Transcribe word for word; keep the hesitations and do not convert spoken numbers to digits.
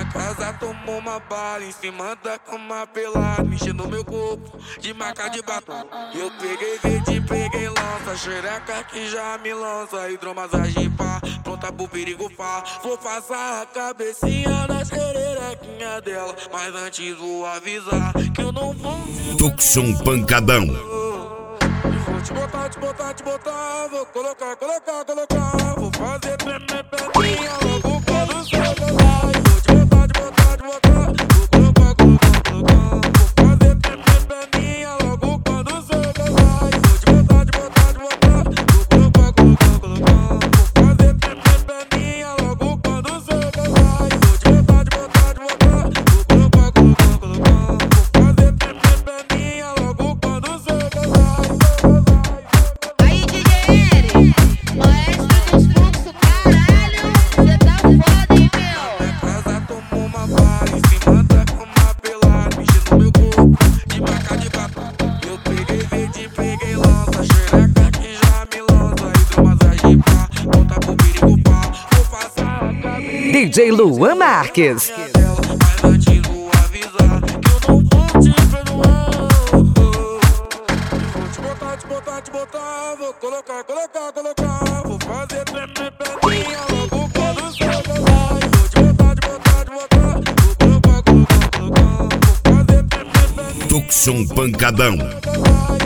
casa tomou uma bala em cima da cama pelada, mexendo meu corpo de marca de batom. Eu peguei verde, peguei lança, xereca que já me lança, hidromassagem pá, pronta pro perigo pá. Vou passar a cabecinha na xerequinha dela, mas antes vou avisar que eu não vou. Tucson Pancadão. Vou te botar, te botar, te botar, vou colocar, colocar, colocar, vou fazer tremer perninha logo quando você vai. Vou te botar, te botar, te botar, vou colocar, colocar, colocar, vou fazer tremer perninha logo quando você vai. Vou te botar, te botar, te botar, vou colocar, colocar, colocar, vou fazer tremer perninha logo quando você vai. Vou te botar, te botar, te botar, vou colocar, colocar, colocar, vou fazer tremer perninha logo quando você vai. Aí, D J Eri, maestro dos fluxos, caralho, cê tá foda, hein, meu? Casa tomou uma bala em cima da cama pelada, mexendo meu corpo de marca de batom. Eu peguei verde, peguei lança, xereca que já me lança, hidromassagem pá, volta pro perigo pá. Vou passar a cabeça D J Luan Marques. dela, mas antes vou avisar que eu não vou te perdoar. Vou te botar, te botar, te botar, vou colocar, colocar, colocar, vou fazer tremer perninha logo quando você vai. Vou te botar, te botar, te botar, vou colocar, colocar, colocar, vou fazer tremer perninha. Tucson Pancadão. Vai.